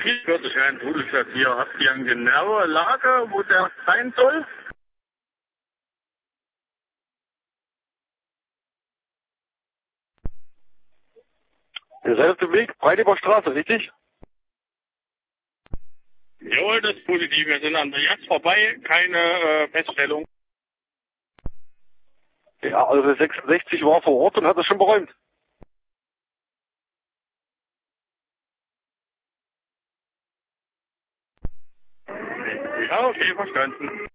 Friedrichshain, Rudolstadt hier. Habt ihr eine genaue Lage, wo der sein soll? Ihr seid auf dem Weg, Breitliber Straße, richtig? Jawohl, das ist positiv. Wir sind an der Jagd vorbei. Keine Feststellung. Ja, also der 66 war vor Ort und hat das schon beräumt. Ja, okay, verstanden.